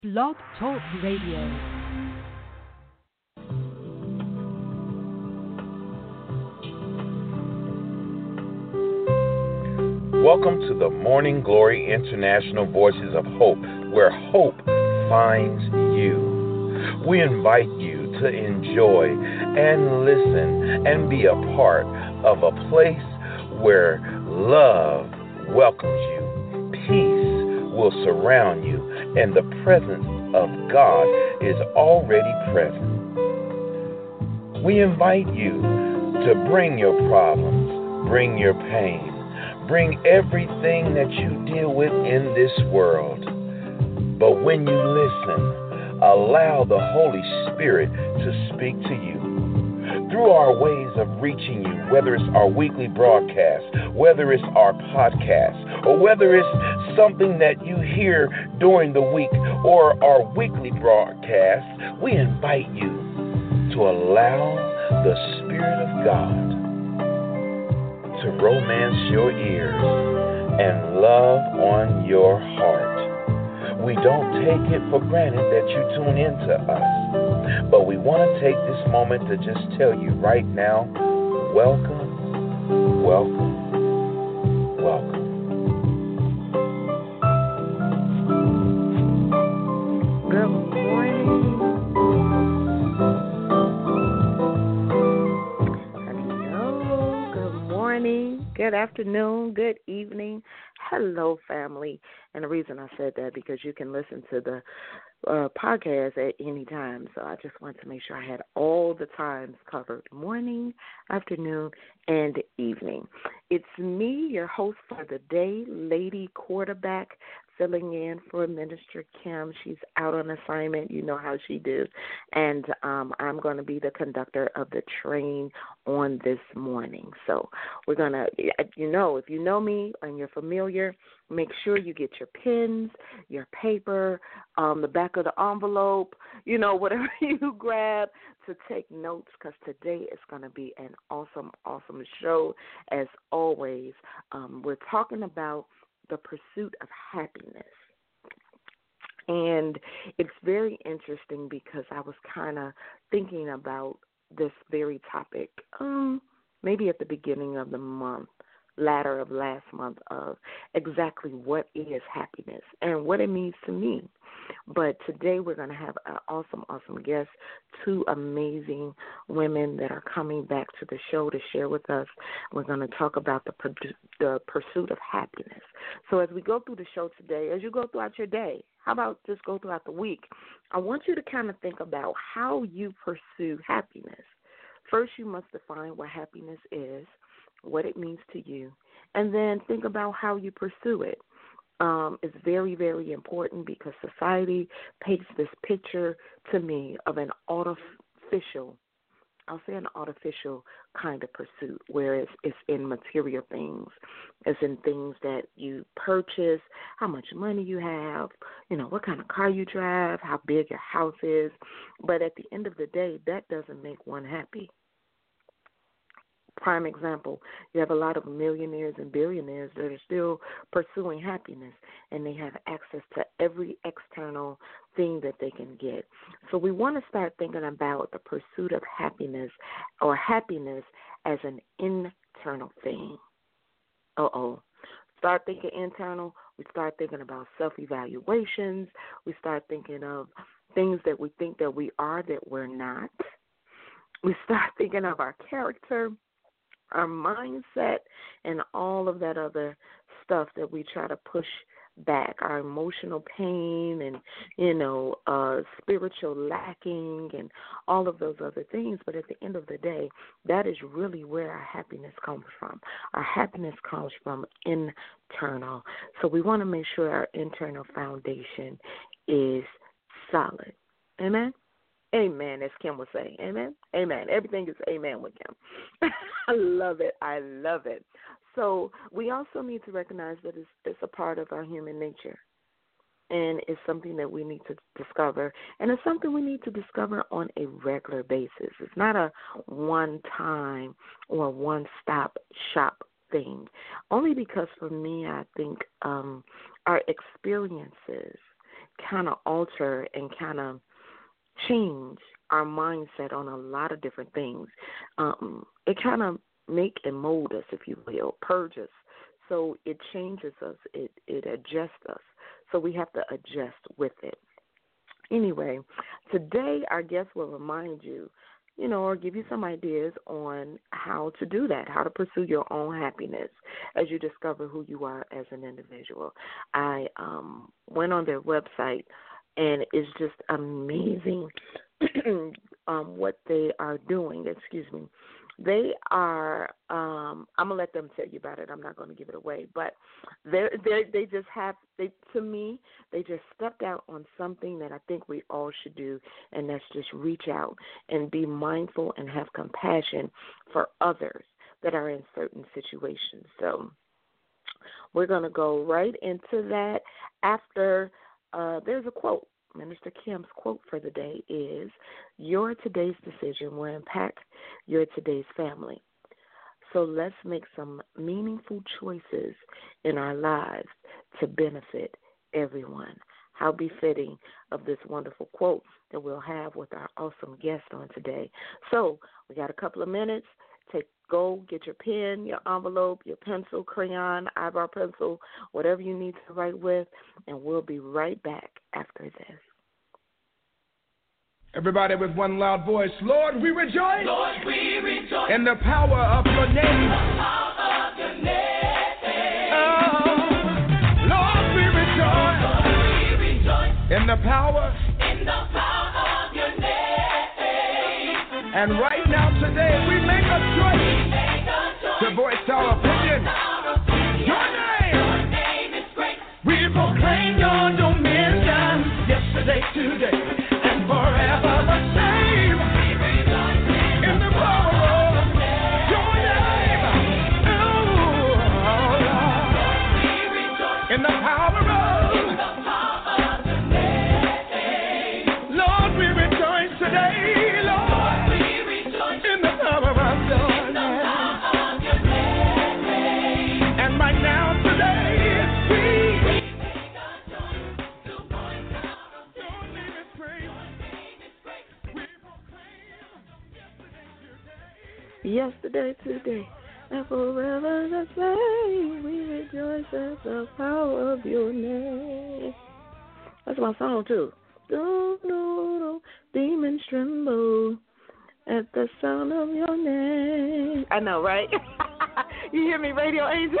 Blog Talk Radio. Welcome to the Morning Glory International Voices of Hope, where hope finds you. We invite you to enjoy and listen and be a part of a place where love welcomes you, peace will surround you, and the presence of God is already present. We invite you to bring your problems, bring your pain, bring everything that you deal with in this world. But when you listen, allow the Holy Spirit to speak to you. Through our ways of reaching you, whether it's our weekly broadcast, whether it's our podcast, or whether it's something that you hear during the week or our weekly broadcast, we invite you to allow the Spirit of God to romance your ears and love on your heart. We don't take it for granted that you tune in to us, but we want to take this moment to just tell you right now, welcome, welcome, welcome. Good morning. Hello. Good morning. Good afternoon. Good evening. Hello, family. And the reason I said that because you can listen to the podcast at any time. So I just wanted to make sure I had all the times covered, morning, afternoon, and evening. It's me, your host for the day, Lady Quarterback, filling in for Minister Kim. She's out on assignment. You know how she do. And I'm going to be the conductor of the train on this morning. So we're going to, if you know me and you're familiar, make sure you get your pens, your paper, the back of the envelope, whatever you grab to take notes, because today is going to be an awesome, awesome show. As always, we're talking about the pursuit of happiness. And it's very interesting because I was kind of thinking about this very topic maybe at the beginning of the month, latter of last month, of exactly what is happiness and what it means to me. But today we're going to have an awesome, awesome guest, two amazing women that are coming back to the show to share with us. We're going to talk about the pursuit of happiness. So as we go through the show today, as you go throughout your day, how about just go throughout the week, I want you to kind of think about how you pursue happiness. First, you must define what happiness is, what it means to you, and then think about how you pursue it. It's very, very important because society paints this picture to me of an artificial kind of pursuit, where it's in material things. It's in things that you purchase, how much money you have, what kind of car you drive, how big your house is. But at the end of the day, that doesn't make one happy. Prime example, you have a lot of millionaires and billionaires that are still pursuing happiness, and they have access to every external thing that they can get. So we want to start thinking about the pursuit of happiness, or happiness as an internal thing. Start thinking internal. We start thinking about self-evaluations. We start thinking of things that we think that we are that we're not. We start thinking of our character, our mindset, and all of that other stuff that we try to push back, our emotional pain and, spiritual lacking and all of those other things. But at the end of the day, that is really where our happiness comes from. Our happiness comes from internal. So we want to make sure our internal foundation is solid. Amen? Amen, as Kim would say. Amen? Amen. Everything is amen with Kim. I love it. I love it. So we also need to recognize that it's a part of our human nature. And it's something that we need to discover. And it's something we need to discover on a regular basis. It's not a one-time or one-stop shop thing. Only because for me, I think our experiences kind of alter and kind of change our mindset on a lot of different things. It kind of make and mold us, if you will, purge us. So it changes us. It adjusts us. So we have to adjust with it. Anyway, today our guest will remind you, or give you some ideas on how to do that, how to pursue your own happiness as you discover who you are as an individual. I went on their website, and it's just amazing what they are doing. Excuse me. They are, I'm going to let them tell you about it. I'm not going to give it away. But they just have, to me, they just stepped out on something that I think we all should do, and that's just reach out and be mindful and have compassion for others that are in certain situations. So we're going to go right into that after there's a quote. Minister Kim's quote for the day is, "Your today's decision will impact your today's family. So let's make some meaningful choices in our lives to benefit everyone." How befitting of this wonderful quote that we'll have with our awesome guest on today. So we got a couple of minutes. Go get your pen, your envelope, your pencil, crayon, eyebrow pencil, whatever you need to write with, and we'll be right back after this. Everybody with one loud voice. Lord, we rejoice. Lord, we rejoice in the power of your name. in the power of your name. Oh, Lord, we rejoice. Lord, we rejoice in the power of your name. And right now today we make a choice to voice our opinion. Your name is great. We proclaim your dominion yesterday, today, and forever the same. In the power of your name. Oh, Lord. In the power of your name. Lord, we rejoice today. Yesterday, today, and forever the same. We rejoice at the power of your name. That's my song, too. Do, demons tremble at the sound of your name. I know, right? You hear me, Radio Angel?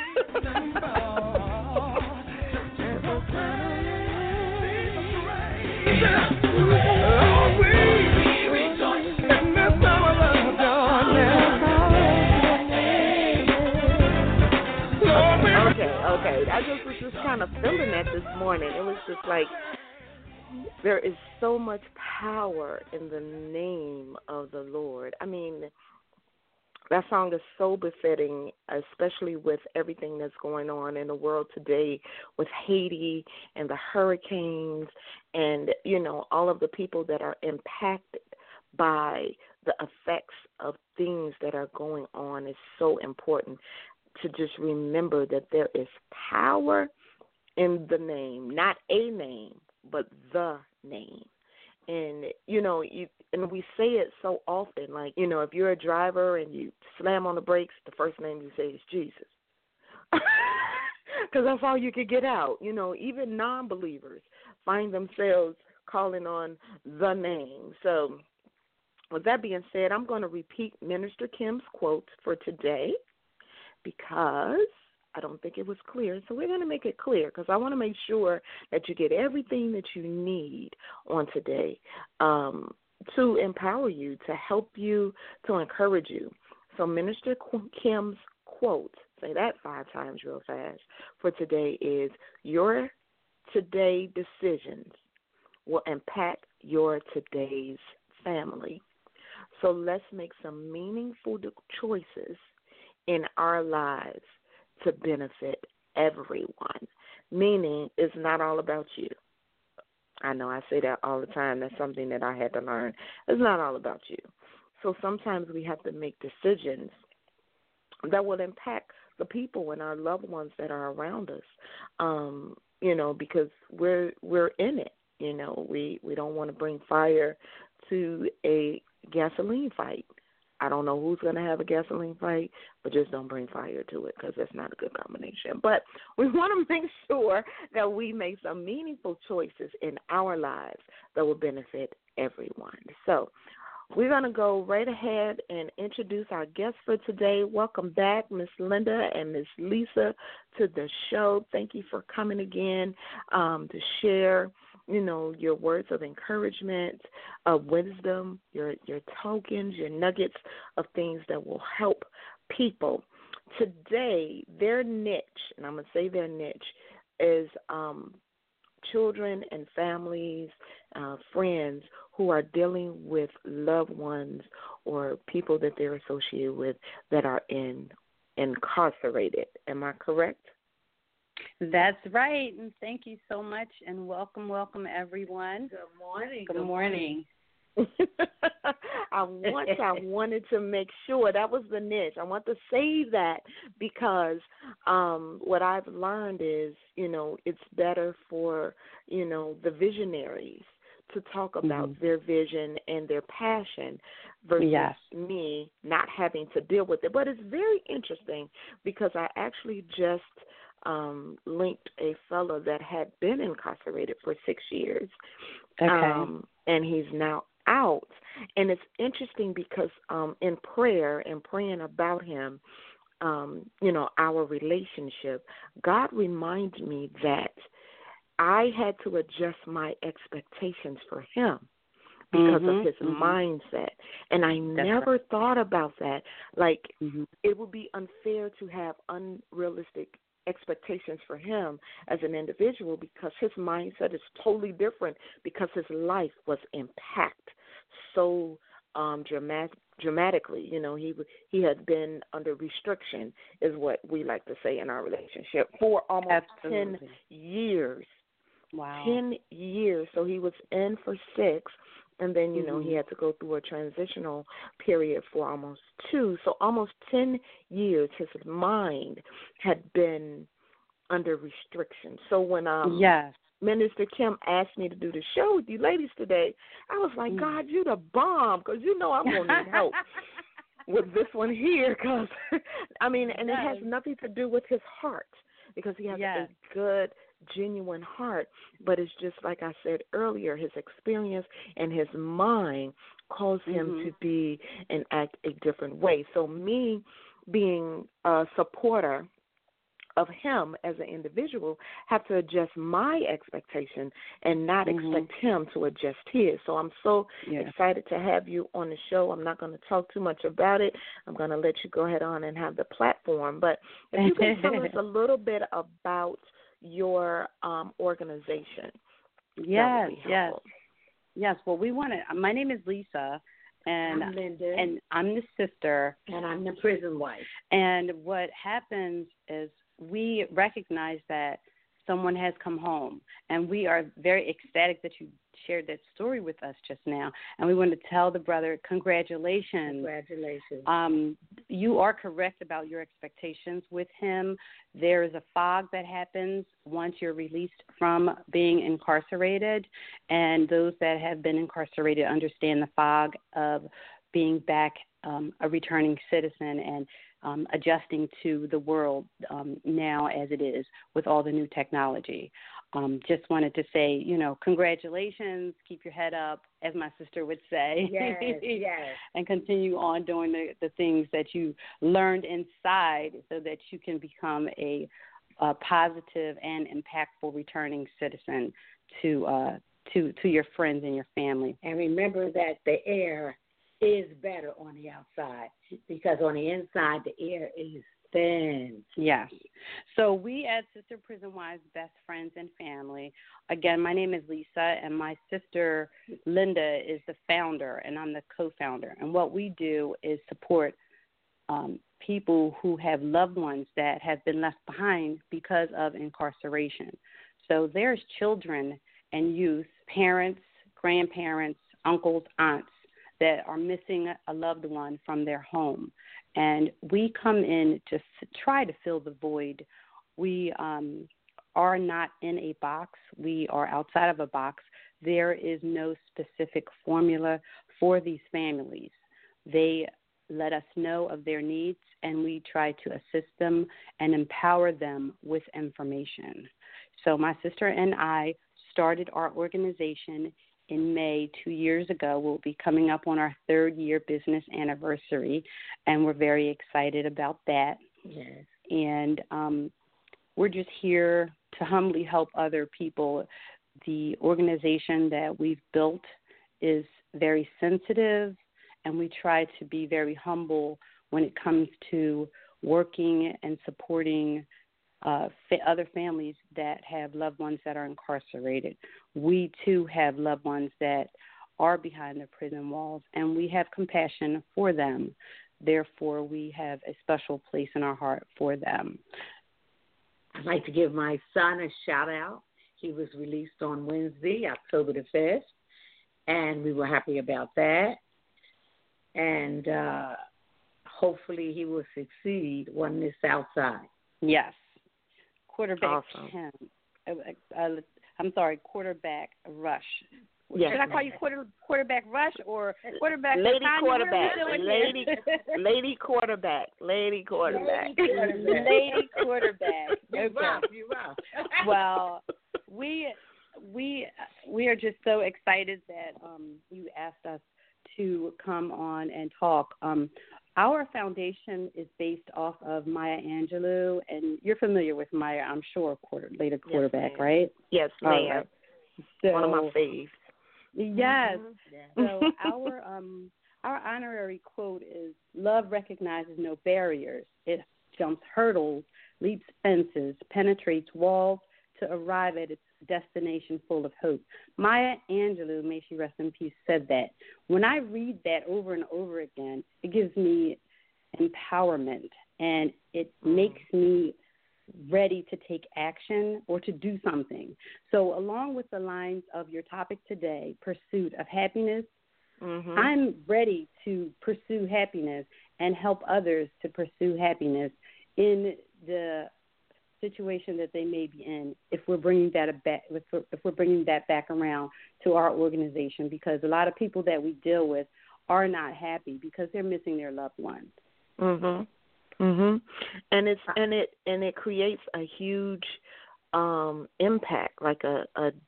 Okay. I just was just kind of feeling that this morning. It was just like there is so much power in the name of the Lord. I mean, that song is so befitting, especially with everything that's going on in the world today with Haiti and the hurricanes and, all of the people that are impacted by the effects of things that are going on. Is so important to just remember that there is power in the name, not a name, but the name. And, and we say it so often, like, if you're a driver and you slam on the brakes, the first name you say is Jesus. Because that's all you could get out. Even non-believers find themselves calling on the name. So with that being said, I'm going to repeat Minister Kim's quote for today, because I don't think it was clear. So we're going to make it clear, because I want to make sure that you get everything that you need on today to empower you, to help you, to encourage you. So Minister Kim's quote, say that 5 times real fast, for today is, your today decisions will impact your today's family. So let's make some meaningful choices in our lives to benefit everyone, meaning it's not all about you. I know I say that all the time. That's something that I had to learn. It's not all about you. So sometimes we have to make decisions that will impact the people and our loved ones that are around us. because we're in it. We don't want to bring fire to a gasoline fight. I don't know who's going to have a gasoline fight, but just don't bring fire to it, because that's not a good combination. But we want to make sure that we make some meaningful choices in our lives that will benefit everyone. So we're going to go right ahead and introduce our guests for today. Welcome back, Miss Linda and Miss Lisa, to the show. Thank you for coming again to share, your words of encouragement, of wisdom, your tokens, your nuggets of things that will help people. Today, their niche, and I'm going to say their niche, is children and families, friends who are dealing with loved ones or people that they're associated with that are incarcerated. Am I correct? That's right, and thank you so much, and welcome everyone. Good morning. Good morning. I wanted to make sure that was the niche. I want to say that because what I've learned is, it's better for, the visionaries to talk about their vision and their passion versus me not having to deal with it. But it's very interesting because I actually just linked a fellow that had been incarcerated for 6 years. Okay. And he's now out. And it's interesting because in prayer and praying about him, our relationship, God reminds me that I had to adjust my expectations for him because of his mindset. And I never thought about that. Like, it would be unfair to have unrealistic expectations for him as an individual because his mindset is totally different because his life was impacted so dramatically. He had been under restriction, is what we like to say in our relationship, for almost 10 years. Wow. 10 years. So he was in for 6, and then, he had to go through a transitional period for almost 2. So almost 10 years his mind had been under restriction. So when Minister Kim asked me to do the show with you ladies today, I was like, God, you the bomb, because I'm going to need help with this one here. Because, and it has nothing to do with his heart, because he has a good, genuine heart. But it's just like I said earlier, his experience and his mind caused him to be and act a different way. So me being a supporter of him as an individual have to adjust my expectation and not expect him to adjust his. So I'm so excited to have you on the show. I'm not going to talk too much about it. I'm going to let you go ahead on and have the platform. But if you can tell us a little bit about your organization. Yes. Well, my name is Lisa. And I'm Linda. And I'm the sister. And I'm the prison wife. And what happens is we recognize that someone has come home. And we are very ecstatic that you shared that story with us just now. And we want to tell the brother, congratulations. Congratulations. You are correct about your expectations with him. There is a fog that happens once you're released from being incarcerated. And those that have been incarcerated understand the fog of being back a returning citizen and adjusting to the world now as it is with all the new technology. Just wanted to say, congratulations, keep your head up, as my sister would say. Yes. And continue on doing the things that you learned inside so that you can become a positive and impactful returning citizen to your friends and your family. And remember that the air is better on the outside because on the inside the air is thin. Yes. So we at Sister Prison Wives, best friends and family. Again, my name is Lisa, and my sister Linda is the founder, and I'm the co-founder. And what we do is support people who have loved ones that have been left behind because of incarceration. So there's children and youth, parents, grandparents, uncles, aunts that are missing a loved one from their home. And we come in to try to fill the void. We are not in a box. We are outside of a box. There is no specific formula for these families. They let us know of their needs, and we try to assist them and empower them with information. So my sister and I started our organization in May 2 years ago. We'll be coming up on our 3rd year business anniversary, and we're very excited about that. Yes. And we're just here to humbly help other people. The organization that we've built is very sensitive, and we try to be very humble when it comes to working and supporting other families that have loved ones that are incarcerated. We, too, have loved ones that are behind the prison walls, and we have compassion for them. Therefore, we have a special place in our heart for them. I'd like to give my son a shout-out. He was released on Wednesday, October the 5th, and we were happy about that. And hopefully he will succeed on this outside. Yes. Quarterback Awesome. Quarterback Rush. Yes. Should I call you quarterback Rush or quarterback? Lady quarterback. Lady quarterback. Lady quarterback. Lady quarterback. You rough. Well, we are just so excited that you asked us to come on and talk. Our foundation is based off of Maya Angelou, and you're familiar with Maya, I'm sure, Lady quarterback, yes, right? Yes, ma'am. Right. So, one of my faves. Yes. Mm-hmm. So our honorary quote is, "Love recognizes no barriers. It jumps hurdles, leaps fences, penetrates walls to arrive at its destination full of hope." Maya Angelou, may she rest in peace, said that. When I read that over and over again, it gives me empowerment, and it makes me ready to take action or to do something. So along with the lines of your topic today, pursuit of happiness, I'm ready to pursue happiness and help others to pursue happiness in the situation that they may be in, if we're bringing that back around to our organization, because a lot of people that we deal with are not happy because they're missing their loved ones. And it creates a huge impact, like a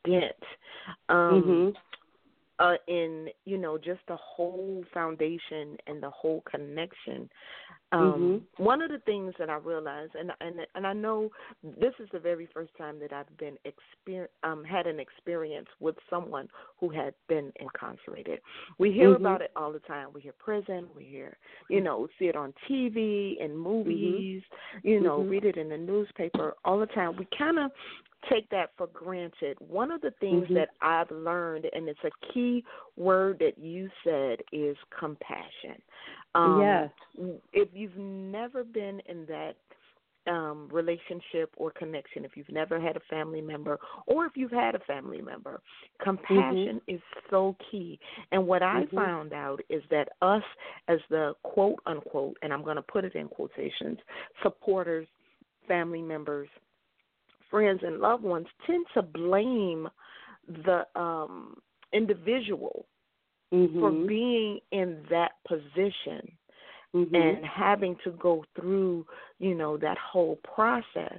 dent in, just the whole foundation and the whole connection. One of the things that I realized, and I know this is the very first time that I've been had an experience with someone who had been incarcerated. We hear about it all the time. We hear prison. We hear, see it on TV and movies. Read it in the newspaper all the time. We kind of take that for granted. One of the things that I've learned, and it's a key word that you said, is compassion. Yes. If you've never been in that relationship or connection, if you've never had a family member, or if you've had a family member, compassion is so key. And what I found out is that us as the quote unquote, and I'm going to put it in quotations, supporters, family members, friends, and loved ones tend to blame the individual for being in that position and having to go through, that whole process,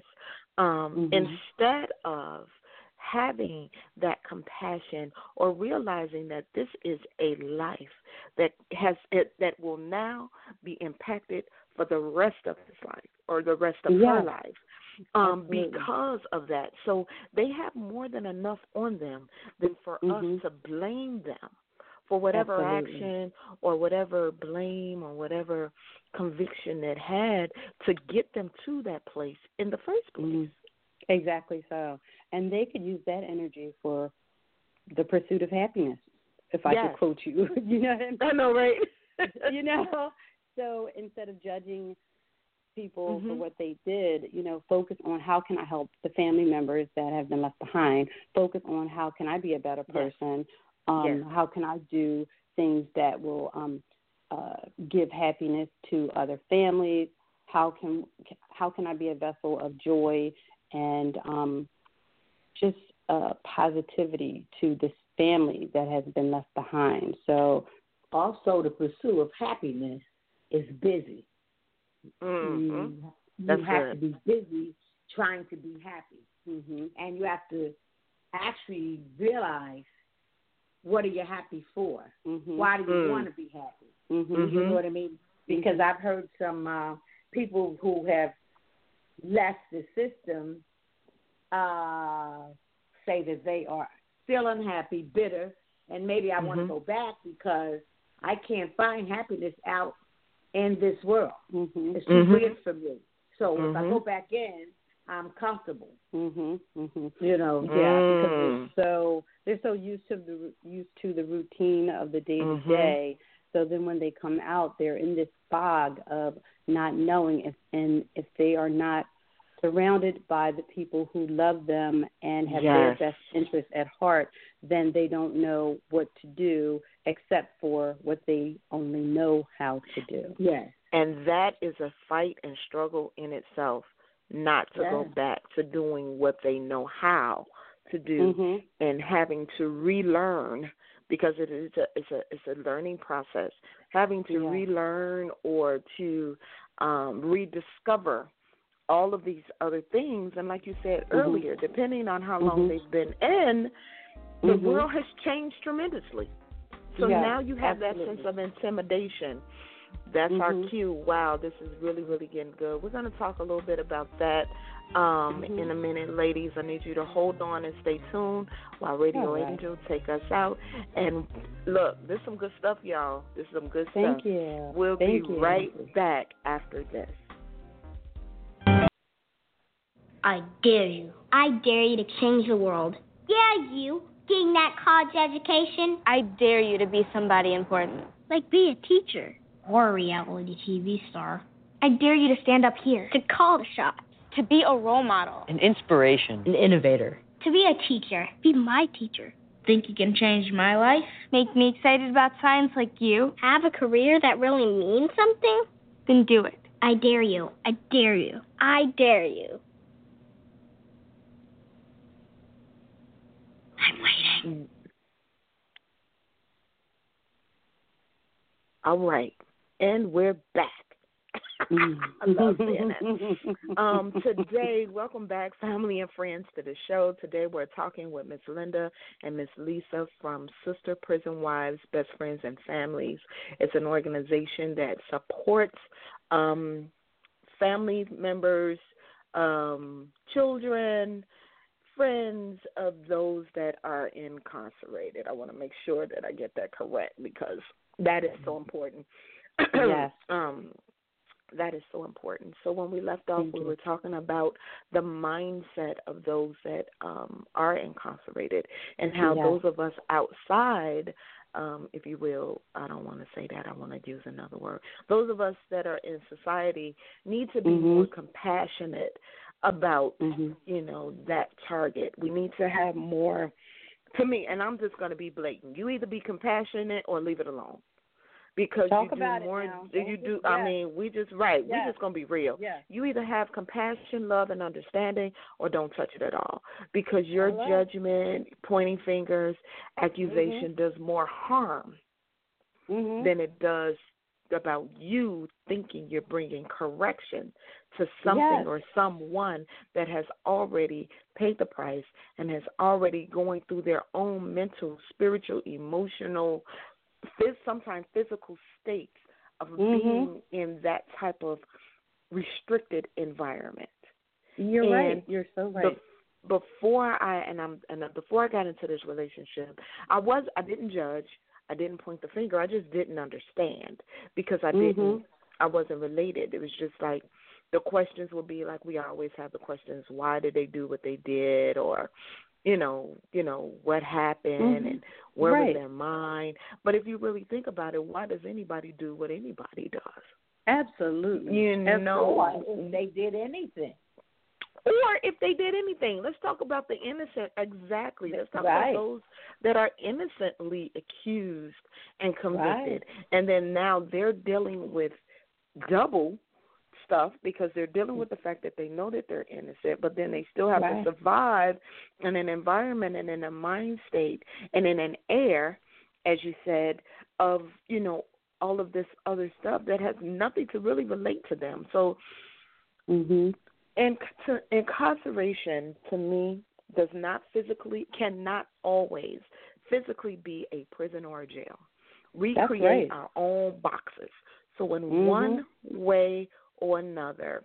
instead of having that compassion or realizing that this is a life that will now be impacted for the rest of his life or the rest of her life. Because of that. So they have more than enough on them than for us to blame them for whatever action or whatever blame or whatever conviction that had to get them to that place in the first place. Exactly so. And they could use that energy for the pursuit of happiness, if I could quote you. You know what I mean? I know, right? So instead of judging people for what they did, focus on how can I help the family members that have been left behind. Focus on how can I be a better person. How can I do things that will give happiness to other families? How can I be a vessel of joy and just positivity to this family that has been left behind. So also the pursuit of happiness is busy. Mm-hmm. You have to be busy trying to be happy. Mm-hmm. And you have to actually realize, what are you happy for? Mm-hmm. Why do you want to be happy? Mm-hmm. You know what I mean? Because I've heard some people who have left the system say that they are still unhappy, bitter, and maybe I want to go back because I can't find happiness out in this world. It's too weird for me. So if I go back in, I'm comfortable. You know, because they're so used to the routine of the day to day. So then when they come out, they're in this fog of not knowing if they are not surrounded by the people who love them and have their best interests at heart, then they don't know what to do except for what they only know how to do. Yes. And that is a fight and struggle in itself, not to go back to doing what they know how to do and having to relearn, because it's a learning process, having to relearn or to rediscover all of these other things. And like you said earlier, depending on how long they've been in, the world has changed tremendously. So now you have that sense of intimidation. That's our cue. Wow, this is really, really getting good. We're going to talk a little bit about that in a minute. Ladies, I need you to hold on and stay tuned while Radio Angel take us out. And look, this is some good stuff, y'all. This is some good stuff. Thank you. We'll be right back after this. I dare you. I dare you to change the world. Yeah, you. Getting that college education. I dare you to be somebody important. Like be a teacher. Or a reality TV star. I dare you to stand up here. To call the shots. To be a role model. An inspiration. An innovator. To be a teacher. Be my teacher. Think you can change my life? Make me excited about science like you? Have a career that really means something? Then do it. I dare you. I dare you. I dare you. I'm waiting. All right. And we're back. I love saying that. Today, welcome back, family and friends, to the show. Today, we're talking with Miss Linda and Miss Lisa from Sister Prison Wives, Best Friends and Families. It's an organization that supports family members, children, friends of those that are incarcerated. I want to make sure that I get that correct because that is so important. Yes. That is so important. So when we left off, we were talking about the mindset of those that are incarcerated and how those of us outside, if you will, I don't want to say that, I want to use another word. Those of us that are in society need to be more compassionate about, you know, that target. We need to have more, to me, and I'm just going to be blatant. You either be compassionate or leave it alone. Because Talk you do about more, it now. you do. I mean, we just we're just gonna be real. Yeah. You either have compassion, love, and understanding, or don't touch it at all. Because your judgment, pointing fingers, accusation does more harm than it does about you thinking you're bringing correction to something or someone that has already paid the price and has already going through their own mental, spiritual, emotional, sometimes physical states of being in that type of restricted environment. You're right. You're so right. Before I got into this relationship, I didn't judge. I didn't point the finger. I just didn't understand because I wasn't related. It was just like the questions would be like we always have the questions: why did they do what they did, or you know, what happened and where was their mind. But if you really think about it, why does anybody do what anybody does? Absolutely. You know, if they did anything. Or if they did anything. Let's talk about the innocent. Exactly. Let's talk about those that are innocently accused and convicted. And then now they're dealing with double stuff because they're dealing with the fact that they know that they're innocent, but then they still have Right. to survive in an environment and in a mind state and in an air, as you said, of, you know, all of this other stuff that has nothing to really relate to them. So incarceration, to me, cannot always physically be a prison or a jail. We That's create right. our own boxes. So in one way or another,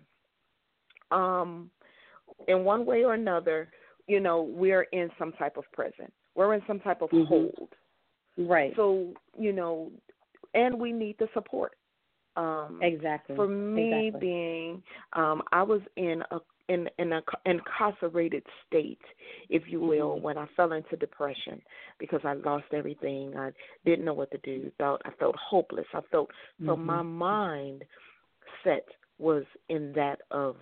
you know, we're in some type of prison. We're in some type of hold. Right. So, you know, and we need the support. Exactly. For me, being, I was in an incarcerated state, if you will, when I fell into depression because I lost everything. I didn't know what to do. I felt hopeless. So my mind set was in that of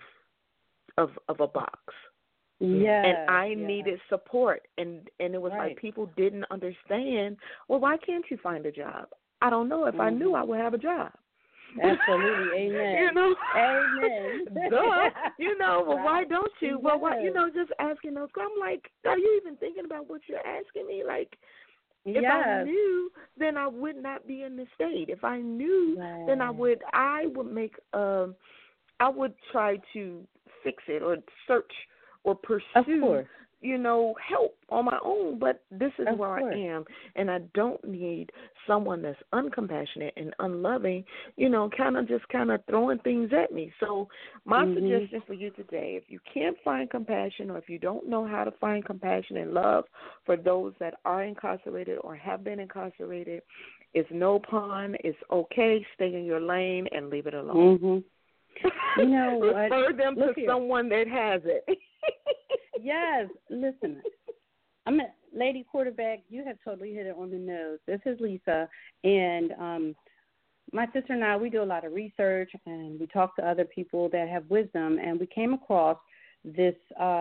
a box. Yeah. And I needed support, and it was like people didn't understand. Well, why can't you find a job? I don't know. If I knew, I would have a job. Absolutely, amen. You know, amen. Duh. You know, well, why don't you? Well, why? You know, just asking those. I'm like, are you even thinking about what you're asking me? Like, if I knew, then I would not be in this state. If I knew, then I would make. I would try to fix it or search or pursue, you know, help on my own. But this is where I am, and I don't need someone that's uncompassionate and unloving, you know, kind of throwing things at me. So my suggestion for you today, if you can't find compassion or if you don't know how to find compassion and love for those that are incarcerated or have been incarcerated, it's no pun. It's okay. Stay in your lane and leave it alone. You know what? Refer them to someone that has it. Yes, listen. I'm a lady quarterback. You have totally hit it on the nose. This is Lisa, and my sister and I, we do a lot of research, and we talk to other people that have wisdom, and we came across this.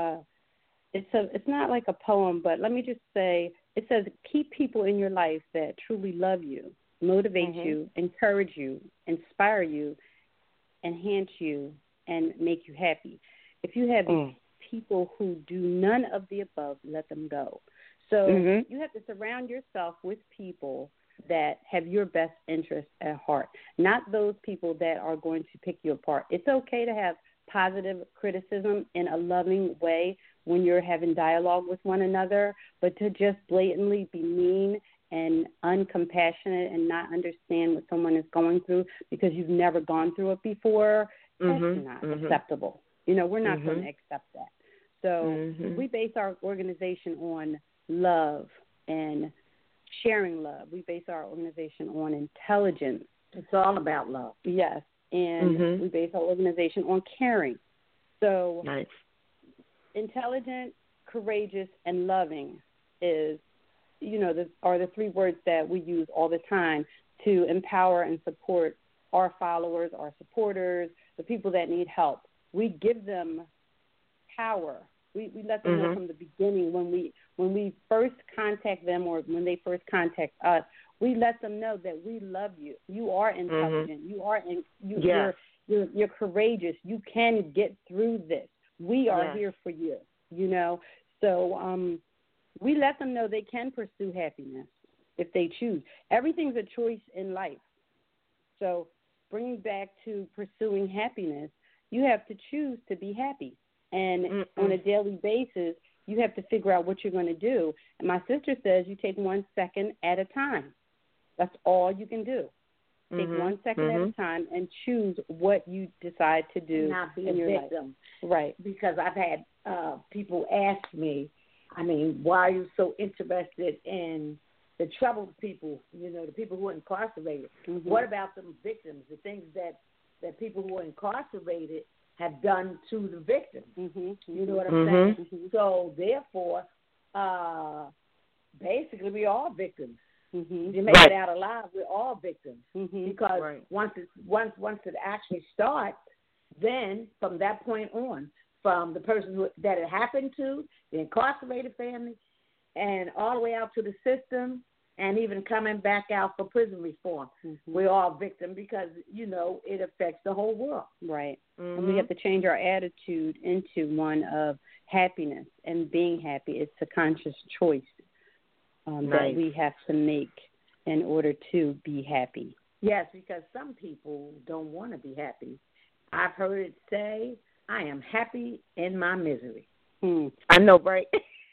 It's not like a poem, but let me just say, it says, keep people in your life that truly love you, motivate you, encourage you, inspire you, enhance you, and make you happy. If you have people who do none of the above, let them go. So you have to surround yourself with people that have your best interest at heart, not those people that are going to pick you apart. It's okay to have positive criticism in a loving way when you're having dialogue with one another, but to just blatantly be mean and uncompassionate and not understand what someone is going through because you've never gone through it before, that's not acceptable. You know, we're not going to accept that. So we base our organization on love and sharing love. We base our organization on intelligence. It's all about love. Yes. And we base our organization on caring. So intelligent, courageous, and loving is, you know, are the three words that we use all the time to empower and support our followers, our supporters, the people that need help. We give them power. We let them know from the beginning when we first contact them or when they first contact us, we let them know that we love you. You are intelligent. You are you're courageous. You can get through this. We are here for you. You know, so we let them know they can pursue happiness if they choose. Everything's a choice in life. So bringing back to pursuing happiness, you have to choose to be happy. And on a daily basis, you have to figure out what you're going to do. And my sister says you take 1 second at a time. That's all you can do. Take 1 second at a time and choose what you decide to do not be in your victim. life. Right. Because I've had people ask me, I mean, why are you so interested in the troubled people, you know, the people who are incarcerated? What about the victims, the things that people who are incarcerated have done to the victims? You know what I'm saying? So, therefore, basically, we're all victims. You make it out alive, we're all victims. Because once it actually starts, then from that point on, from the person that it happened to, the incarcerated family, and all the way out to the system and even coming back out for prison reform. We're all victims because, it affects the whole world. Right. And we have to change our attitude into one of happiness and being happy. It's a conscious choice that we have to make in order to be happy. Yes, because some people don't want to be happy. I've heard it say, I am happy in my misery. I know, right?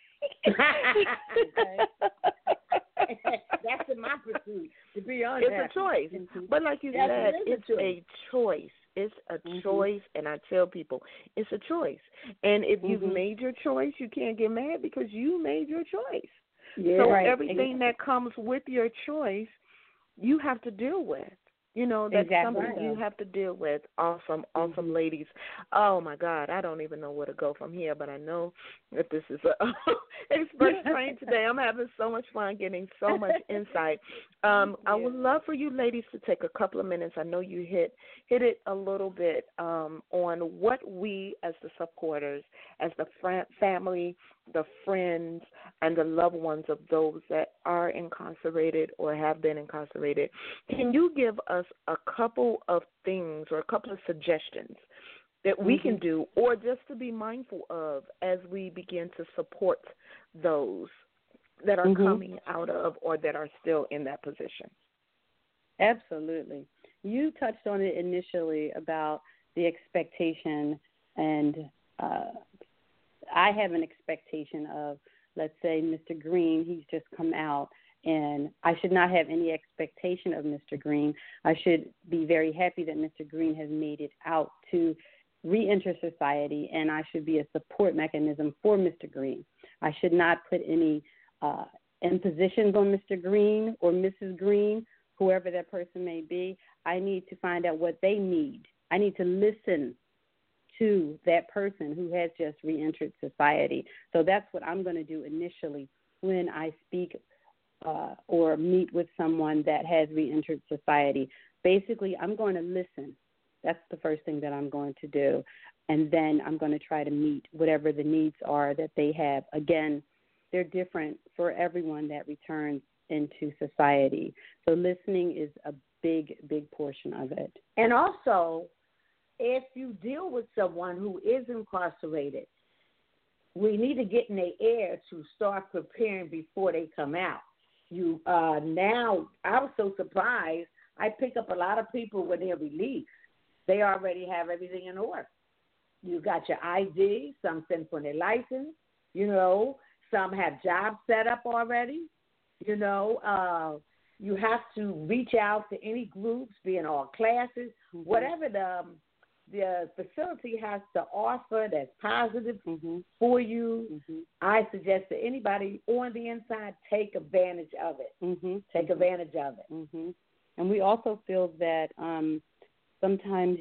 That's in my pursuit, to be honest. It's a choice. But like you said, it's a choice. It's a choice, and I tell people, it's a choice. And if you've made your choice, you can't get mad because you made your choice. Yeah, so everything that comes with your choice, you have to deal with. That's something you have to deal with. Awesome ladies. Oh, my God, I don't even know where to go from here, but I know that this is a Express Train today. I'm having so much fun getting so much insight. I would love for you ladies to take a couple of minutes. I know you hit it a little bit on what we as the supporters, as the family, the friends, and the loved ones of those that are incarcerated or have been incarcerated. Can you give us a couple of things or a couple of suggestions that we can do or just to be mindful of as we begin to support those that are coming out of or that are still in that position? Absolutely. You touched on it initially about the expectation, and I have an expectation of, let's say, Mr. Green, he's just come out, and I should not have any expectation of Mr. Green. I should be very happy that Mr. Green has made it out to reenter society, and I should be a support mechanism for Mr. Green. I should not put any impositions on Mr. Green or Mrs. Green, whoever that person may be. I need to find out what they need. I need to listen to that person who has just reentered society. So that's what I'm going to do initially when I speak or meet with someone that has reentered society. Basically, I'm going to listen. That's the first thing that I'm going to do. And then I'm going to try to meet whatever the needs are that they have. Again, they're different for everyone that returns into society. So listening is a big, big portion of it. And also, if you deal with someone who is incarcerated, we need to get in their ear to start preparing before they come out. Now, I was so surprised. I pick up a lot of people when they're released. They already have everything in order. You got your ID, some send for their license, some have jobs set up already. You have to reach out to any groups, be in all classes, whatever the facility has to offer that's positive for you. I suggest that anybody on the inside take advantage of it. Take advantage of it. And we also feel that sometimes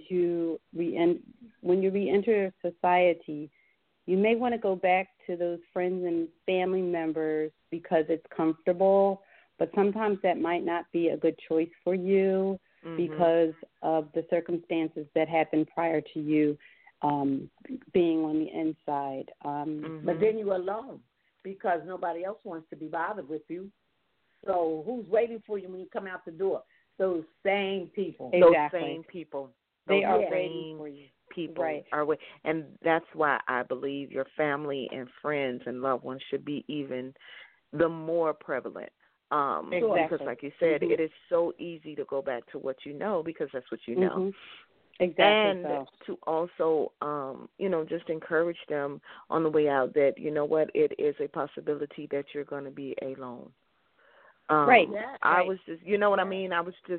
when you reenter society, you may want to go back to those friends and family members because it's comfortable, but sometimes that might not be a good choice for you because of the circumstances that happened prior to you being on the inside. But then you're alone because nobody else wants to be bothered with you. So who's waiting for you when you come out the door? Those same people. Exactly. Those same people. They are waiting for you. People right. are waiting. And that's why I believe your family and friends and loved ones should be even the more prevalent. Because like you said, it is so easy to go back to what you know because that's what you know. Exactly. And to also, just encourage them on the way out that, it is a possibility that you're going to be alone. Right. I was just, what I mean? I was just,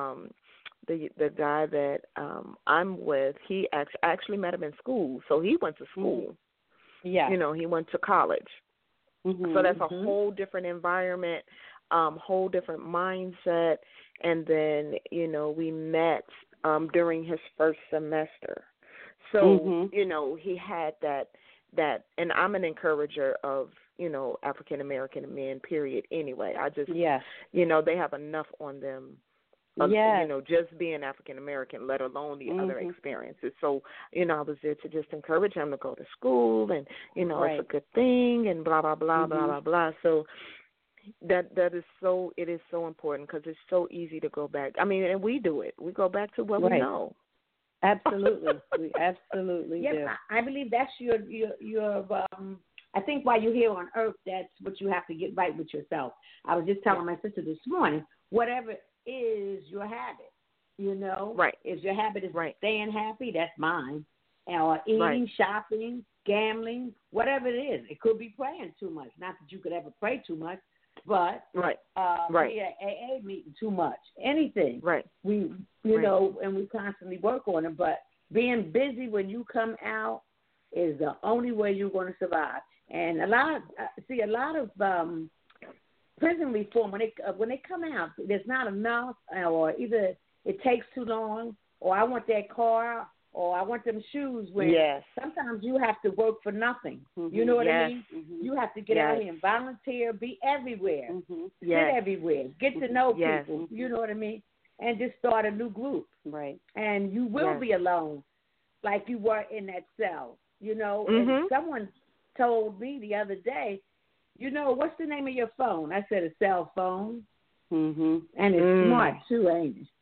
the guy that I'm with, I actually met him in school. So he went to school. Yeah. He went to college. So that's a whole different environment, whole different mindset. And then, we met during his first semester. So, he had that, and I'm an encourager of, African-American men, period, anyway. I just, they have enough on them, just being African-American, let alone the other experiences. So, I was there to just encourage him to go to school and, it's a good thing and blah, blah, blah, blah, blah, blah. So That is so. It is so important because it's so easy to go back. I mean, and we do it. We go back to what we know. Absolutely, we absolutely do. Yes, I believe that's your. I think while you're here on Earth, that's what you have to get right with yourself. I was just telling my sister this morning, whatever is your habit, right? If your habit is staying happy, that's mine. Or eating, shopping, gambling, whatever it is. It could be praying too much. Not that you could ever pray too much, but we at AA meeting too much. Anything. Right. We, know, and we constantly work on it. But being busy when you come out is the only way you're going to survive. And a lot of prison reform, when they come out, there's not enough, or either it takes too long, or I want that car, or I want them shoes. When sometimes you have to work for nothing. You know what I mean? You have to get out here and volunteer, be everywhere, sit everywhere, get to know people. You know what I mean? And just start a new group. Right. And you will be alone, like you were in that cell. And someone told me the other day, what's the name of your phone? I said a cell phone. And it's smart too, ain't it?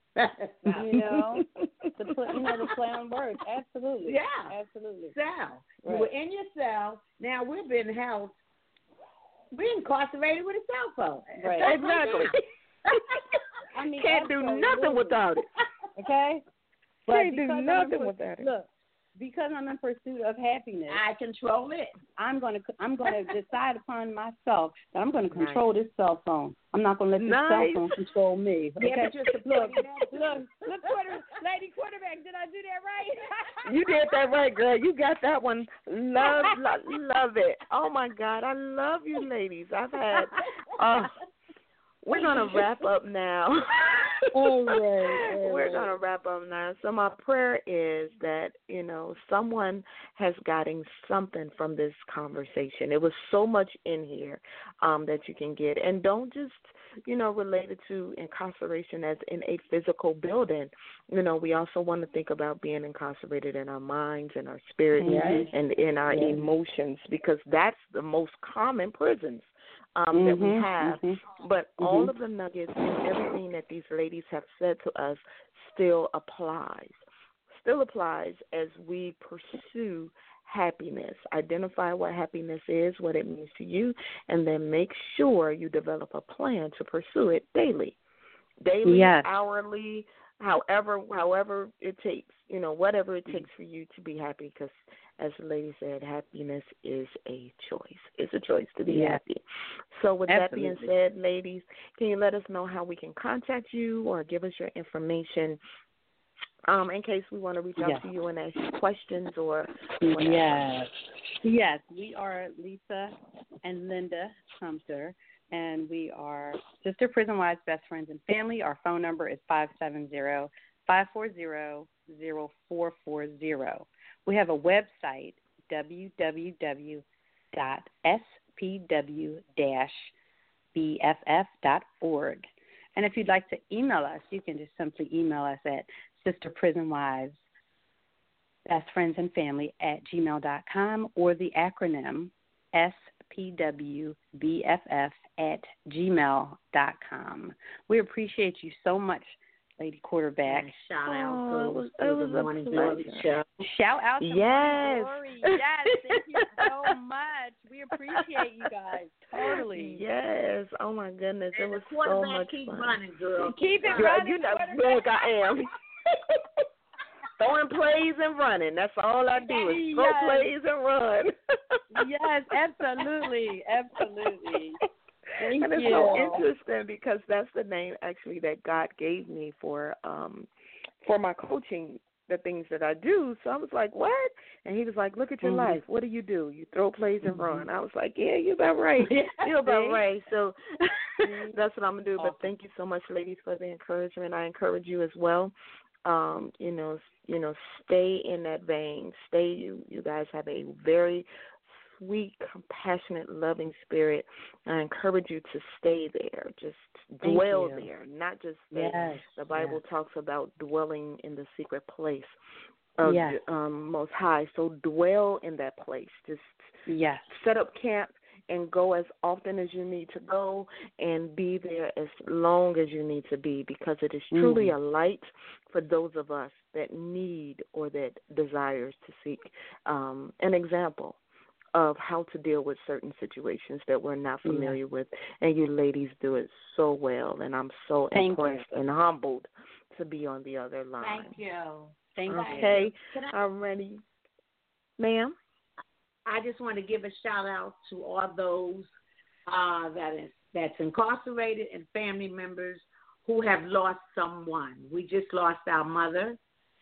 To play on words. Absolutely. Yeah. Absolutely. Cell. You were in your cell. Now we're being held. We're incarcerated with a cell phone. Right. Exactly. I mean, can't do nothing without it. Okay? Can't do nothing without it. Look, because I'm in pursuit of happiness, I control it. I'm going to decide upon myself that I'm going to control this cell phone. I'm not going to let this cell phone control me. Okay? Yeah, but look, Lady Quarterback, did I do that right? You did that right, girl. You got that one. Love it. Oh my God, I love you, ladies. I've had. We're going to wrap up now. All right. We're going to wrap up now. So my prayer is that, someone has gotten something from this conversation. It was so much in here that you can get. And don't just, relate it to incarceration as in a physical building. We also want to think about being incarcerated in our minds and our spirits and in our emotions, because that's the most common prisons that we have. But all of the nuggets and everything that these ladies have said to us still applies as we pursue happiness. Identify what happiness is, what it means to you, and then make sure you develop a plan to pursue it daily, hourly, however it takes, whatever it takes for you to be happy, because as the lady said, happiness is a choice. It's a choice to be happy. So with that being said, ladies, can you let us know how we can contact you or give us your information in case we want to reach out to you and ask you questions or whatever? Yes, we are Lisa and Linda Sumter, and we are Sister Prison Wives, Best Friends and Family. Our phone number is 570-540-0440. We have a website, www.spw-bff.org. And if you'd like to email us, you can just simply email us at sisterprisonwives@gmail.com, or the acronym spwbff@gmail.com. We appreciate you so much, Lady Quarterback. Shout out to the Morning Glory show. Shout out to Morning Glory. Yes, thank you so much. We appreciate you guys. Totally. Yes. Oh my goodness, it was so much fun. Running, girl. Keep it girl, running. You know, look, I am. Throwing plays and running. That's all I do is throw plays and run. Yes, absolutely. Absolutely. Thank and it's you. so interesting because that's the name actually that God gave me for my coaching, the things that I do. So I was like, what? And he was like, look at your life. What do? You throw plays and run. I was like, yeah, you're about right. You're about right. So that's what I'm going to do. But thank you so much, ladies, for the encouragement. I encourage you as well. Stay in that vein. You guys have a very sweet, compassionate, loving spirit. I encourage you to stay there. Just dwell there, not just stay. Yes, the Bible talks about dwelling in the secret place of Most High. So dwell in that place. Just set up camp and go as often as you need to go and be there as long as you need to be, because it is truly a light for those of us that need or that desires to seek an example of how to deal with certain situations that we're not familiar with. And you ladies do it so well, and I'm so impressed and humbled to be on the other line. Thank you. Thank you. Okay, I'm ready. Ma'am? I just want to give a shout-out to all those that's incarcerated and family members who have lost someone. We just lost our mother,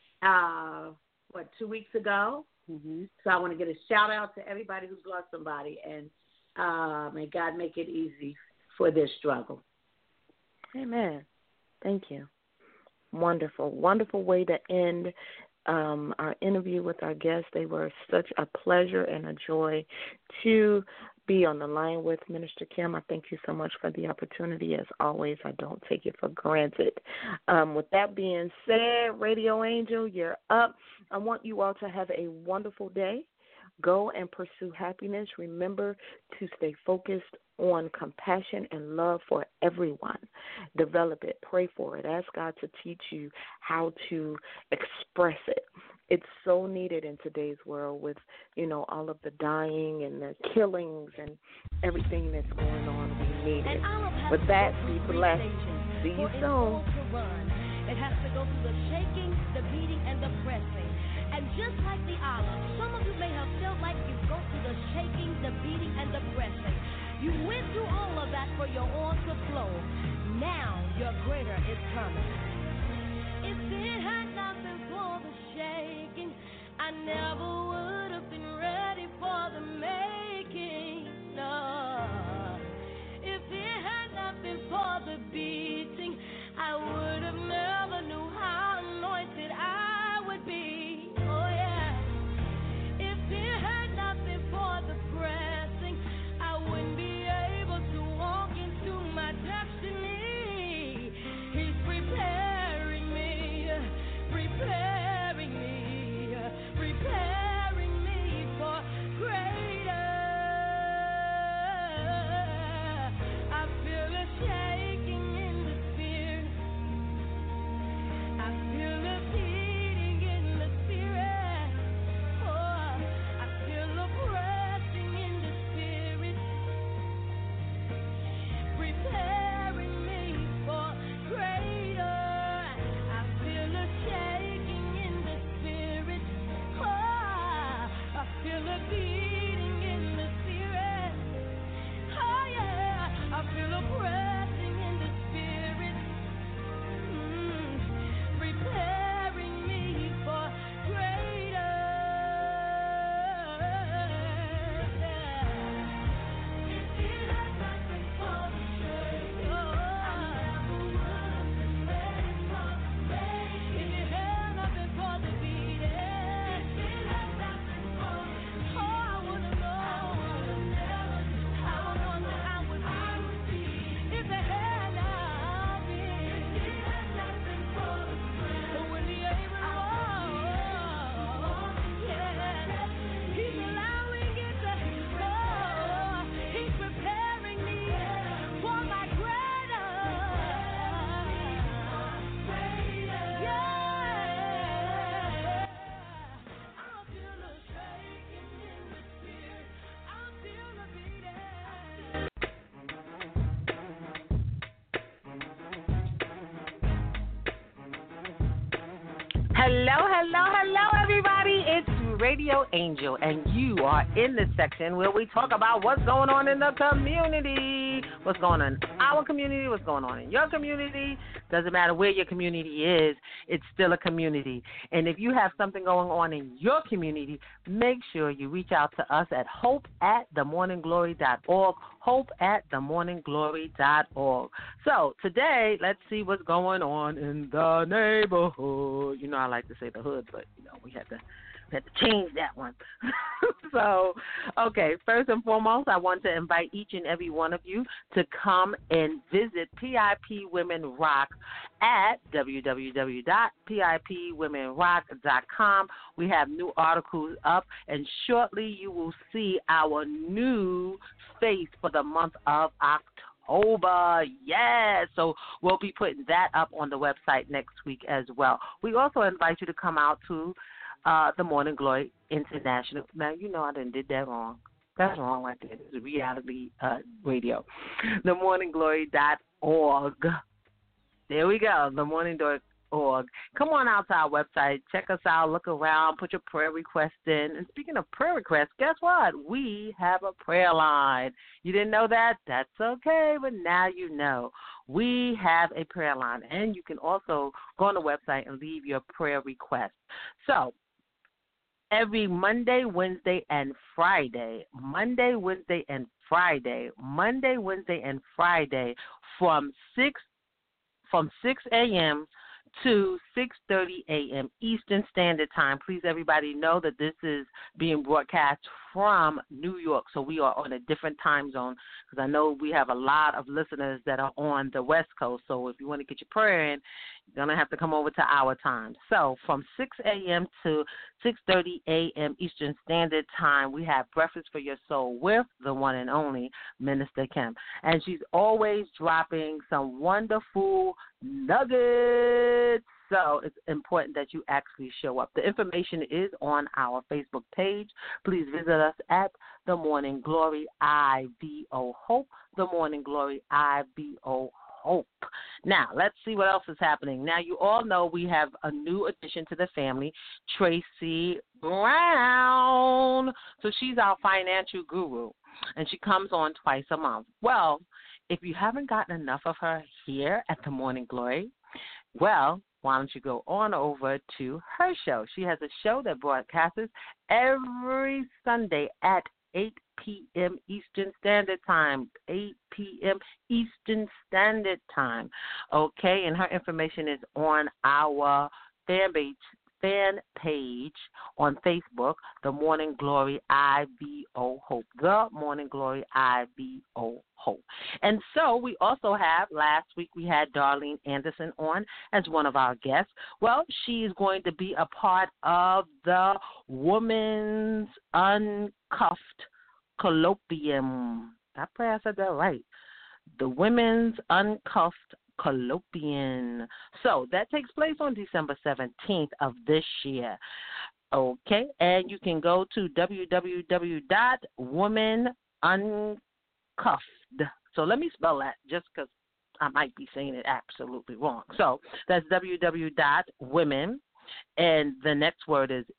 2 weeks ago? Mm-hmm. So I want to get a shout-out to everybody who's lost somebody, and may God make it easy for their struggle. Amen. Thank you. Wonderful. Wonderful way to end our interview with our guests. They were such a pleasure and a joy to be on the line with. Minister Kim, I thank you so much for the opportunity. As always, I don't take it for granted. With that being said, Radio Angel, you're up. I want you all to have a wonderful day. Go and pursue happiness. Remember to stay focused on compassion and love for everyone. Develop it. Pray for it. Ask God to teach you how to express it. It's so needed in today's world with, all of the dying and the killings and everything that's going on. We need it. With that, be blessed. See you soon. It has to go through the shaking, the beating, and the pressing. And just like the olive, some of you may have felt like you go through the shaking, the beating, and the pressing. You went through all of that for your oil to flow. Now your greater is coming. If it had not been for the shaking, I never would have been ready for the making. No. If it had not been for the beating, I would have never knew how anointed I would be. Oh yeah. If it had not been for the pressing, I wouldn't be able to walk into my destiny. He's preparing me for greater. I feel a shaking in the spirit. I feel a beating in the spirit. Oh, I feel a pressing in the spirit, preparing me for greater. I feel a shaking in the spirit. Oh, I feel a beating in the spirit. Oh yeah, I feel a pressing in the spirit. Preparing me for greater. If it had not been for the shaking, I never would have been ready for the making. If it had not been for the beating, if it had not been for the beating, I would have known how anointed I would be. If it had not been, if it had not been for the prayer, when the able He's allowing it to go. He's preparing me for my greater. Yeah. I feel a shaking in the spirit. I feel a beating. Hello, everybody. It's Radio Angel, and you are in the section where we talk about what's going on in the community, what's going on in our community, what's going on in your community. Doesn't matter where your community is, it's still a community. And if you have something going on in your community, make sure you reach out to us at hope@themorningglory.org, hope@themorningglory.org. So today, let's see what's going on in the neighborhood. I like to say the hood, but we Had to change that one. So, okay, first and foremost, I want to invite each and every one of you to come and visit PIP Women Rock at www.pipwomenrock.com. We have new articles up, and shortly you will see our new face for the month of October. Yes, so we'll be putting that up on the website next week as well. We also invite you to come out to the Morning Glory International. Now, you know I did that wrong. That's wrong right there. It's reality radio. TheMorningGlory.org. There we go, TheMorning.org. Come on out to our website. Check us out. Look around. Put your prayer request in. And speaking of prayer requests, guess what? We have a prayer line. You didn't know that? That's okay, but now you know. We have a prayer line, and you can also go on the website and leave your prayer request. So, every Monday, Wednesday, and Friday, from 6 a.m. to 6:30 a.m. Eastern Standard Time. Please, everybody, know that this is being broadcast from New York, so we are on a different time zone, because I know we have a lot of listeners that are on the West Coast. So if you want to get your prayer in, you're going to have to come over to our time. So from 6 a.m. to 6:30 a.m. Eastern Standard Time, we have Breakfast for Your Soul with the one and only Minister Kim. And she's always dropping some wonderful nuggets. So it's important that you actually show up. The information is on our Facebook page. Please visit us at The Morning Glory IBO Hope. The Morning Glory IBO Hope. Now, let's see what else is happening. Now, you all know we have a new addition to the family, Tracy Brown. So she's our financial guru, and she comes on twice a month. Well, if you haven't gotten enough of her here at The Morning Glory, well, why don't you go on over to her show? She has a show that broadcasts every Sunday at 8 p.m. Eastern Standard Time, 8 p.m. Eastern Standard Time. Okay, and her information is on our fan page on Facebook, The Morning Glory IBO Hope. The Morning Glory IBO Hope. And so we also have, last week we had Darlene Anderson on as one of our guests. Well, she is going to be a part of the Women's Uncuffed Colloquium. I pray I said that right. The Women's Uncuffed Colloquium. So that takes place on December 17th of this year. Okay, and you can go to www.womanunccuffed. So let me spell that just because I might be saying it absolutely wrong. So that's www.women, and the next word is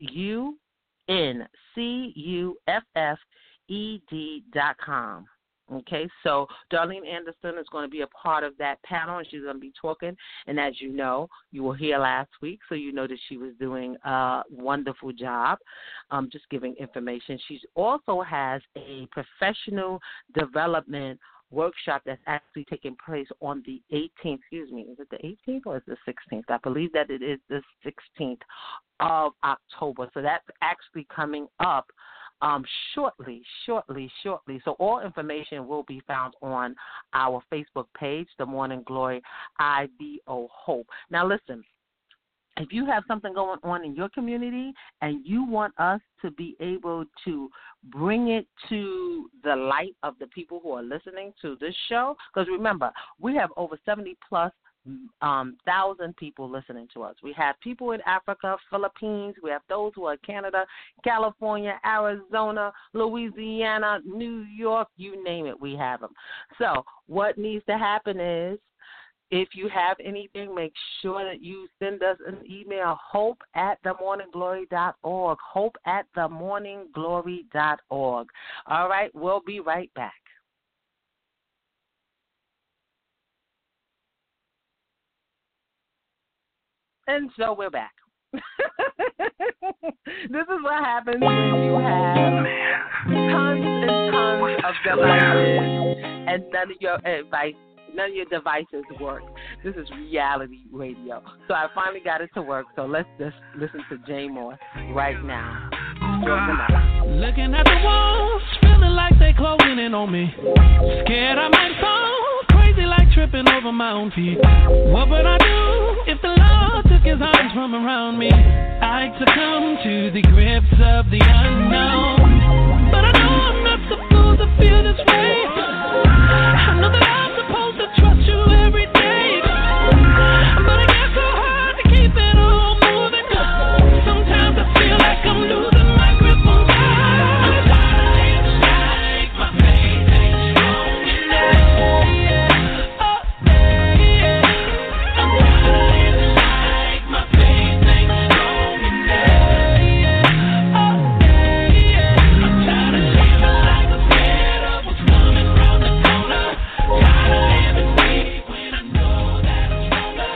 UNCUFFED.com. Okay, so Darlene Anderson is going to be a part of that panel, and she's going to be talking. And as you know, you were here last week, so you know that she was doing a wonderful job just giving information. She also has a professional development workshop that's actually taking place on the 18th. Excuse me, is it the 18th or is it the 16th? I believe that it is the 16th of October. So that's actually coming up shortly. So all information will be found on our Facebook page, The Morning Glory IBO Hope. Now listen, if you have something going on in your community and you want us to be able to bring it to the light of the people who are listening to this show, because remember, we have over 70+ thousand people listening to us. We have people in Africa, Philippines. We have those who are in Canada, California, Arizona, Louisiana, New York, you name it, we have them. So what needs to happen is, if you have anything, make sure that you send us an email, hope@themorningglory.org, hope@themorningglory.org. All right, we'll be right back. And so we're back. This is what happens when you have tons and tons of devices and none of your advice None of your devices work. This is reality radio. So I finally got it to work. So let's just listen to Jay Moore right now. Looking at the walls, feeling like they closing in on me. Scared I might fall, crazy like tripping over my own feet. What would I do if the Lord took his arms from around me? I'd succumb to the grips of the unknown. But I know I'm not supposed to feel this way. I know that I'm supposed to trust you every day. But it gets so hard to keep it all moving. Sometimes I feel like I'm losing my grip on God. It's like my faith ain't strong enough. Oh, yeah. It's like my faith ain't strong enough. Oh, yeah. I'm tired of feeling like I'm scared of what's coming round the corner. Tired of having faith when I know that I'm stronger.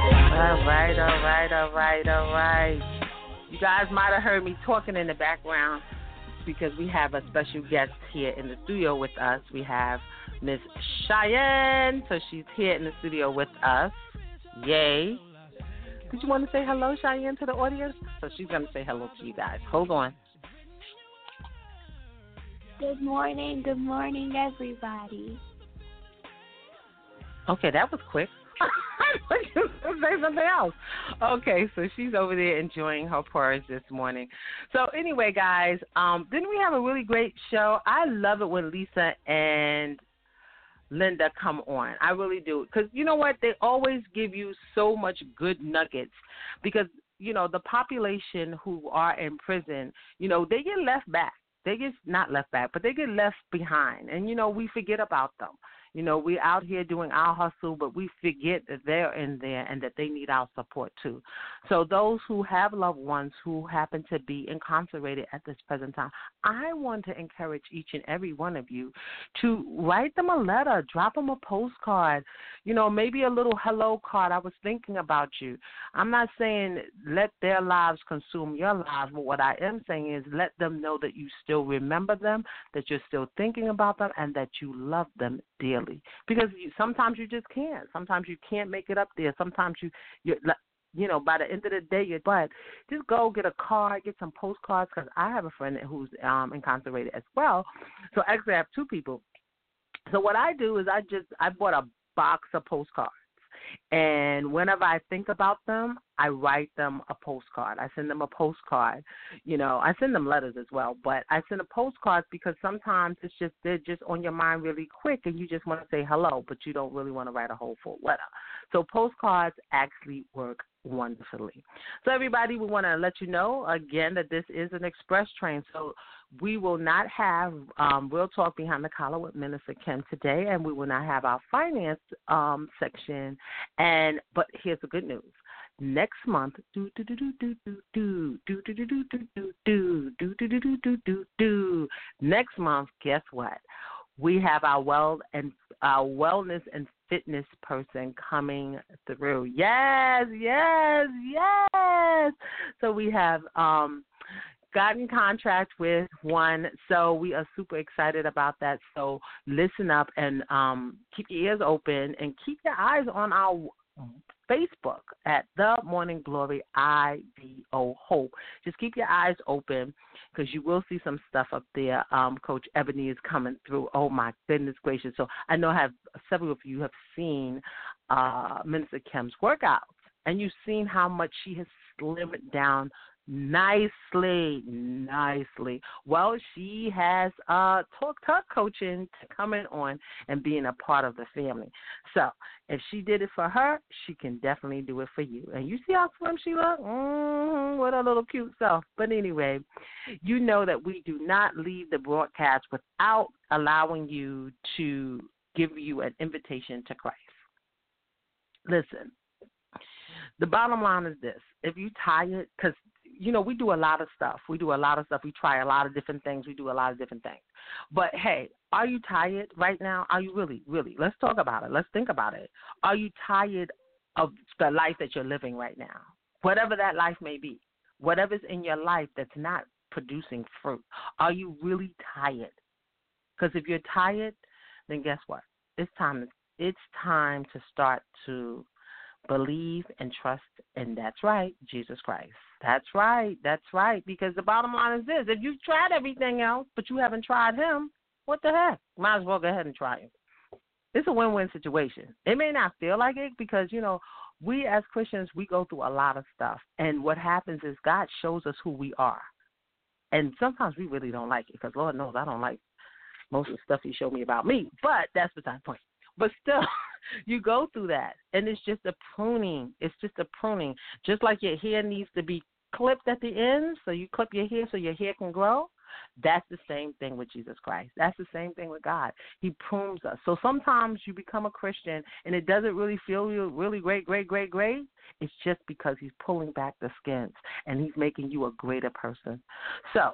All right. You guys might have heard me talking in the background because we have a special guest here in the studio with us. We have Miss Cheyenne, so she's here in the studio with us. Yay. Did you want to say hello, Cheyenne, to the audience? So she's going to say hello to you guys. Hold on. Good morning, everybody. Okay, that was quick. I was going to say something else. Okay, so she's over there enjoying her porridge this morning. So anyway, guys, didn't we have a really great show? I love it when Lisa and Linda come on. I really do. Because you know what? They always give you so much good nuggets because, you know, the population who are in prison, you know, they get left back. They get not left back, but they get left behind. And, you know, we forget about them. You know, we're out here doing our hustle, but we forget that they're in there and that they need our support too. So those who have loved ones who happen to be incarcerated at this present time, I want to encourage each and every one of you to write them a letter, drop them a postcard, you know, maybe a little hello card. I was thinking about you. I'm not saying let their lives consume your lives, but what I am saying is let them know that you still remember them, that you're still thinking about them, and that you love them dearly. Because sometimes you just can't. Sometimes you can't make it up there. Sometimes you know, by the end of the day, but just go get a card, get some postcards, because I have a friend who's incarcerated as well. So actually I have two people. So what I do is I bought a box of postcards. And whenever I think about them, I write them a postcard. I send them a postcard. You know, I send them letters as well, but I send a postcard because sometimes they're just on your mind really quick and you just want to say hello, but you don't really want to write a whole full letter. So postcards actually work wonderfully. So everybody, we want to let you know again that this is an express train. So we will not have Real Talk Behind the Collar with Minister Kim today, and we will not have our finance section. But here's the good news. Next month, next month, guess what? We have our wellness and fitness person coming through. Yes. So we have gotten contract with one, so we are super excited about that. So listen up and keep your ears open and keep your eyes on our Facebook at The Morning Glory IDO Hope. Just keep your eyes open because you will see some stuff up there. Coach Ebony is coming through. Oh, my goodness gracious. So I know several of you have seen Minister Kim's workouts, and you've seen how much she has slimmed down nicely. Well, she has talk coaching to coming on and being a part of the family. So if she did it for her, she can definitely do it for you. And you see how slim she looks? What a little cute self. But anyway, you know that we do not leave the broadcast without allowing you to give you an invitation to Christ. Listen, the bottom line is this. If you're tired, because you know, we do a lot of stuff. We try a lot of different things. We do a lot of different things. But, hey, are you tired right now? Are you really? Let's talk about it. Let's think about it. Are you tired of the life that you're living right now? Whatever that life may be. Whatever's in your life that's not producing fruit. Are you really tired? Because if you're tired, then guess what? It's time it's time to start to believe and trust, and that's right, Jesus Christ. That's right, because the bottom line is this. If you've tried everything else, but you haven't tried him, what the heck? Might as well go ahead and try him. It's a win-win situation. It may not feel like it because, we as Christians, we go through a lot of stuff, and what happens is God shows us who we are. And sometimes we really don't like it because, Lord knows, I don't like most of the stuff he showed me about me, but that's beside the point. But still, you go through that, and it's just a pruning. Just like your hair needs to be clipped at the end, so you clip your hair so your hair can grow. That's the same thing with Jesus Christ. That's the same thing with God. He prunes us. So sometimes you become a Christian, and it doesn't really feel really great. It's just because he's pulling back the skins, and he's making you a greater person. So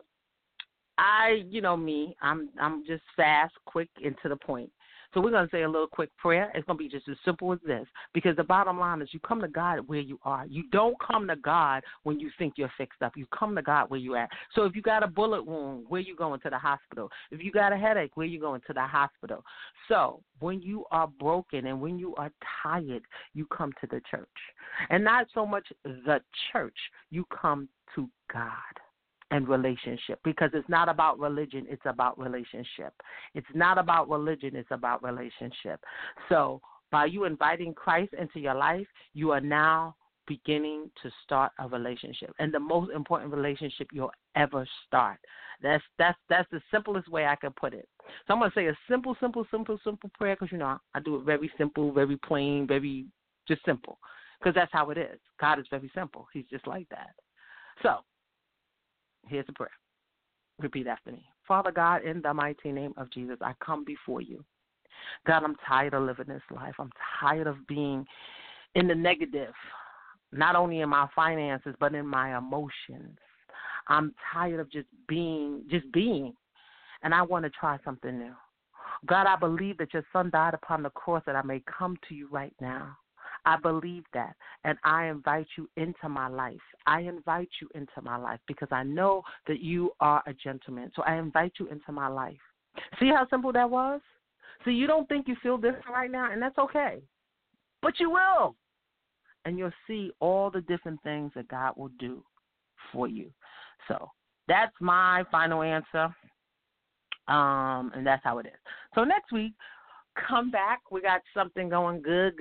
I'm just fast, quick, and to the point. So we're going to say a little quick prayer. It's going to be just as simple as this, because the bottom line is you come to God where you are. You don't come to God when you think you're fixed up. You come to God where you're at. So if you got a bullet wound, where you going? To the hospital. If you got a headache, where you going? To the hospital. So when you are broken and when you are tired, you come to the church. And not so much the church. You come to God and relationship, because it's not about religion, it's about relationship. It's not about religion, it's about relationship. So by you inviting Christ into your life, you are now beginning to start a relationship, and the most important relationship you'll ever start. That's the simplest way I can put it. So I'm going to say a simple prayer, because, I do it very simple, very plain, very just simple, because that's how it is. God is very simple. He's just like that. So here's a prayer. Repeat after me. Father God, in the mighty name of Jesus, I come before you. God, I'm tired of living this life. I'm tired of being in the negative, not only in my finances, but in my emotions. I'm tired of just being, and I want to try something new. God, I believe that your son died upon the cross that I may come to you right now. I believe that, and I invite you into my life. I invite you into my life because I know that you are a gentleman. So I invite you into my life. See how simple that was? So you don't think you feel different right now, and that's okay. But you will. And you'll see all the different things that God will do for you. So that's my final answer, and that's how it is. So next week, come back. We got something going good.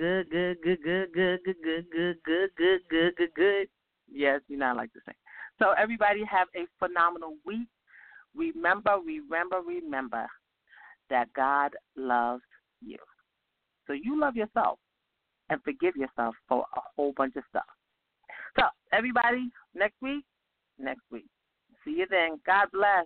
Yes, you know I like to sing. So everybody have a phenomenal week. Remember that God loves you. So you love yourself and forgive yourself for a whole bunch of stuff. So everybody, next week. See you then. God bless.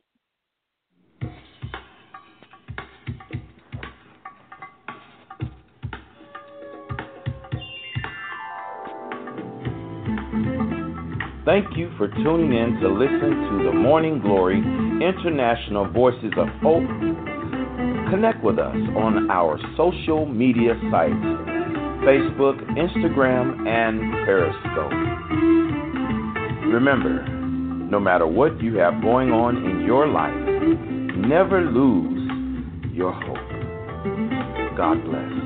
Thank you for tuning in to listen to the Morning Glory International Voices of Hope. Connect with us on our social media sites, Facebook, Instagram, and Periscope. Remember, no matter what you have going on in your life, never lose your hope. God bless.